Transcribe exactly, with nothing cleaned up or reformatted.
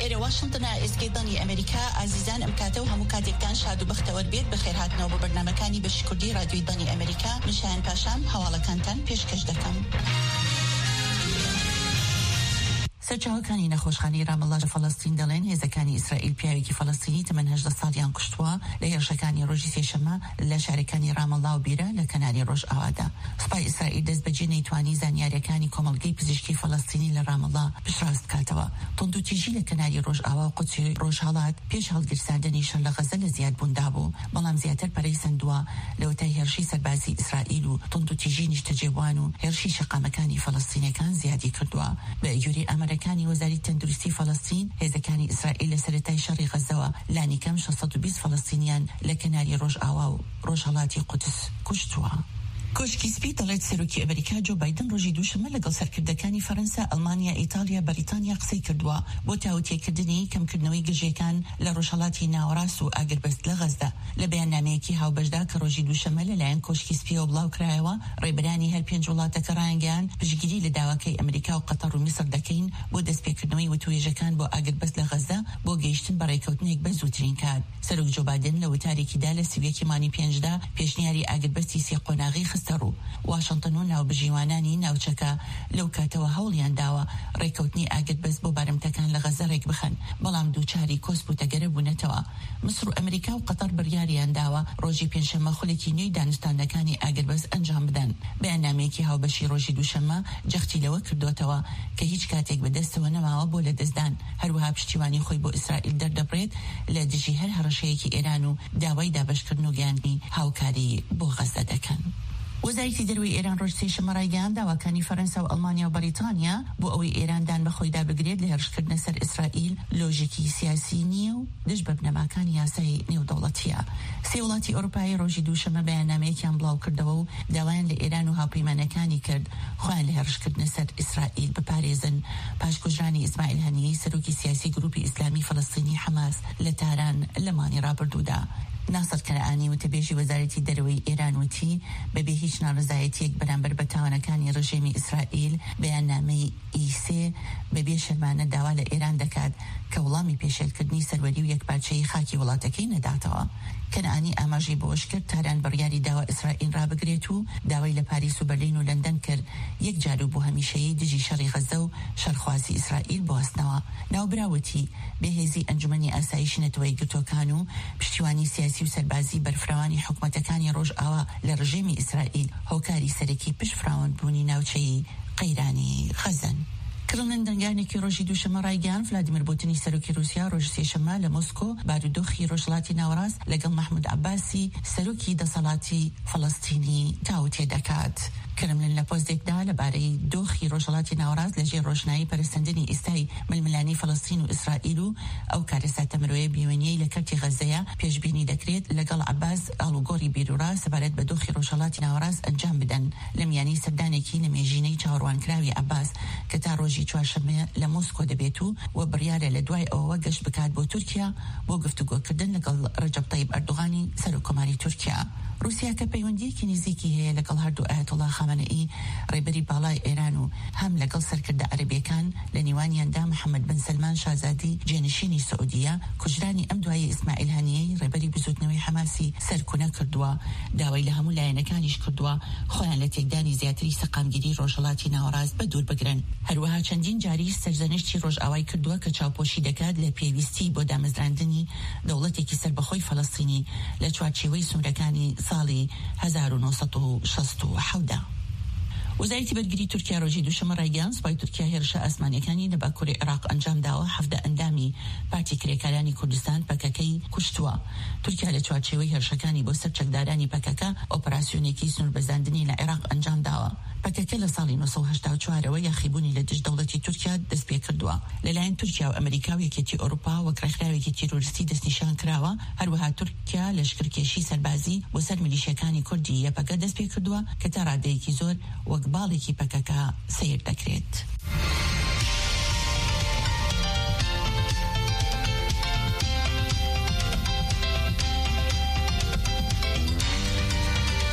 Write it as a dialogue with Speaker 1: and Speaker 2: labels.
Speaker 1: إلى واشنطن إسكيداني أمريكا عزيزان أمكاتو هم كاتكتان شادو بختور بيت بخير هاتنا وبرنامجاني بشكردي راديو داني أمريكا مشان باشام حوالا كانتان پیشکش دکم. سەرچاوەکانی نەخۆشخانەی رامەڵا لە فەڵەستین دەڵێن هێزەکانی ئیسرائیل پیاوێکی فەڵەستینی تەمەن هەژدە ساڵیان کوشتووە لە هێرشەکانی ڕۆژی سێشەمە لە شارەکانی رامەڵا و بیرە لە کەناری ڕۆژ ئاوادا. سوپای ئیسرائیل دەست بەجێ نەیتوانی زانیاریەکانی کۆمەڵگەی پزیشکی فەڵەستینی لە رامەڵا پشتڕاست بکاتەوە. توندوتیژی لە کەناری ڕۆژ ئاوا و قودسی ڕۆژهەڵات پێش هەڵگیرساندنی شەڕ لە غەزە لە زیادبووندا بوو، بەڵام زیاتر پەرەی سندووە لەوەتای هێرشی سەربازی ئیسرائیل و توندوتیژی نیشتەجێبوان و هێرشی شەقامەکانی فەڵەستینیەکان زیادی کردووە. بە ئەگوری ئەمریکانی وەزاری تەندروستی فەڵەستین هێزەکانی ئیسرائیل لە سەرەتای شەڕی غەزەوە لانی کەم شەشسەد و بیست فەڵەستینیان لە کەناری ڕۆژ ئاوا و ڕۆژهەڵاتی قودس کوشتووە. کۆشکی سپی دەڵێت سەرۆکی ئەمریکا جۆ بایدن ڕۆژی دووشەمە لەگەڵ سەرکردەکانی فەرەنسا، ئەڵمانیا، ئیتالیا، بەریتانیا قسەی کردووە بۆ تاوتێکردنی کەمکردنەوەی گژێکان لە ڕۆژهەڵاتی ناوەڕاست و ئاگربەست لە غەزدا. لە بەیاننامەیەکی هاوبەشدا کە ڕۆژی دووشەمە لەلایەن کۆشکی سپیەوە بڵاو کرایەوە، ڕێبەرانی هەر پێنج وڵاتەکە ڕایانگەیان پشتگیری لە داواکەی ئەمریکا و قەتەر و میسر دەکەین بۆ دەستپێکردنەوەی وتوێژەکان بۆ ئاگربەست لە غەزدا بۆ گەیشتن بە ڕێکەوتنێک بە زووترین کات. سەرۆک جۆ بایدن لە وتارێکیدا لە سویەکی مانی پێنجدا پێشنیاری ئاگربەستی سێ قۆناغی خستە ڕوو. واشنطن و ناوبژیوانانی ناوچەکە لەو کاتەوە هەوڵیان داوە ڕێکەوتنی ئاگربەست بۆ بارمتەکان لە غەزە ڕێک بخەن، بەڵام دووچاری کۆسپ و تەگەرە بوونەتەوە. مسر و ئەمریکا و قەتەر بڕیاریان داوە ڕۆژی پێنجشەممە خولێکی نوێی دانوستانەکانی ئاگربەست ئەنجام بدەن. بەیاننامەیەکی هاوبەشی ڕۆژی دووشەممە جەختی لەوە کردوتەوە کە هیچ کاتێک بەدەستەوە نەماوە بۆ لە دەستدان، هەروەها پشتیوانی خۆی بۆ ئیسرائیل دەردەبڕێت لە دژی هەر هەڕەشەیەکی ئێران و داوای دابەشکردن و گەیاندنی هاوکاری بۆ غەزە دەکەن. وەزارەتی دەروی ئێران ڕۆژ سێشەممە ڕایگەیاند داواکانی فەرەنسا و ئەڵمانیا و بەریتانیا بۆ ئەوەی ئێراندان بەخۆی دابگرێت لە هێرشکردنە سەر ئیسرائیل لۆژیکی سیاسی نییە و دژ بە بنەماکانی یاسای نێودەوڵەتیە. سێ وڵاتی ئەوروپایی ڕۆژی دووشەممە بەیاننامەیەکیان بڵاو کردەوە و داوایان لە ئێران و هاوپەیمانەکانی کرد خۆیان لە هێرشکردنە سەر ئیسرائیل بپارێزن پاش کوژرانی ئیسماعیل هەنیەی سەرۆکی سیاسی گروپی ئیسلامی فەڵەستینی حەماس لە تاران لە مانی ڕابردوودا. ناصر کەنعانی وتەبێژی وەزارەتی دەرەوەی ئێران وتی بەبێ هیچ ناڕزایەتیەک بەرامبەر بە تاوانەکانی ڕژێمی ئیسرائیل بەیاننامەی ئیسێ بەبێ شەرمانە داوا لە ئێران دەکات کە وەڵامی پێشێلکردنی سەروەری و یەکپارچەی خاکی وڵاتەکەی نەداتەوە. کەنعانی ئاماژەی بۆش کرد تاران بڕیاری داوا ئیسرائیل ڕابگرێت و داوای لە پاریس و بەرلین و لەندەن کرد یەک جار و بۆ هەمیشەیی دژی شەڕی غەزە و شەرخوازی ئیسرائیل بۆستنەوە. ناوبراوتی بەهێزی ئەنجومەنی ئاسایشی نەتەوەی گرتوەکان و پشتیوانی سیاسی و سەربازی بەرفراوانی حکومەتەکانی ڕۆژ ئاوا لە ڕژێمی ئیسرائیل هۆکاری سەرەکی پشتفراوان بوونی ناوچەیی قەیرانی غەزەن. کرلن دەنگانێکی ڕۆژی دووشەمە ڕایگەیاند ڤلادیمیر پوتینی سەرۆکی رووسیا ڕۆژ سێشەممە لە مۆسکۆ بارودۆخی ڕۆژهەڵاتی ناوەڕاست لەگەڵ مەحموود عەباسی سەرۆکی دەسەڵاتی فەڵەستینی تاوتێ دەکات. کرملن لە پۆستێکدا لەبارەی دۆخی ڕۆژهەڵاتی ناوەڕاست لەژێر ڕۆژنایی پەرستاندنی ئیستای ململانی فەڵەستین و ئیسرائیل و ئەو کارەساتە مرۆیە بیوێنیەی لە کەرتی غەزەیە پێشبینی دەکرێت لەگەڵ عەباس ئاڵوگۆڕی بیرورا سەبارەت بە دۆخی ڕۆژهەڵاتی ناوەڕاست ئەنجام بدەن لە میانی سەردانێکی نەمێژینەی چاوەڕوانکراوی عەباس کە تا ڕۆژی چوارشەممە لە مۆسکۆ دەبێت و و بڕیارە لە دوای ئەوەوە گەشت بکات بۆ تورکیا بۆ گفتوگۆکردن لەگەڵ ڕەجەب تەیب ئەردوغانی سەرۆکۆماری تورکیا. رووسیا کە پەیوەندیەکی نزیکی هەیە لەگەڵ هەردوو ئایەتوڵا خامنەئی ڕێبەری باڵای ئێران و هەم لەگەڵ سەرکردە عەرەبیەکان لە نێوانیاندا محەممەد بن سەلمان شازادی جێنشینی سعودیە کوژرانی ئەم دوایە ئیسماعیل هەنیەی ڕێبەری بزوتنەوەی حەماسی سەرکونە کردووە، داوای لە هەموو لایەنەکانیش کردووە خۆیان لە تێکدانی زیاتری سەقامگیری ڕۆژهەڵاتی ناوەڕاست بە دوور بگرن. هەروەها چەندین جاری سەرزەنشتی ڕۆژئاوای کردووە کە چاوپۆشی دەکات لە پێویستی بۆ دامەزراندنی دەوڵەتێکی سەربەخۆی فەڵەستینی لە چوارچێوەی سوورەکانی ساڵی هەزار و نۆسەد و شەست و حەوت. وەزارەتی بەرگری تورکیا ڕۆژی دووشەممە ڕایگەیاند سوپای تورکیا هێرشە ئاسمانیەکانی لە باکووری عێراق ئەنجام داوە هەفتە ئەندامی پارتی کرێکارانی کوردستان پەکەکەی کوشتووە. تورکیا لە چوارچێوەی هێرشەکانی بۆ سەر چەکدارانی پەکەکە ئۆپەراسیۆنێکی سنووربەزاندنی لە عێراق ئەنجام داوە. پەکەکە لە ساڵی نۆ سەد و هەشتا و چوارەوە یاخیبوونی لە دژ دەوڵەتی تورکیا دەست پێ کردووە. لەلایەن تورکیا و ئەمریکا و یەکێتی ئەوروپا وەک ڕێکخراوێکی تیرۆریستی دەستنیشان کراوە. هەروەها تورکیا لەشکرکێشی سەربازی بۆ سەر میلیشیەکانی کوردی یەپەکە دەست پێ کردووە کە تا ڕادەیەکی زۆر وەک باڵێکی پەکەکە سیر دەکرێت.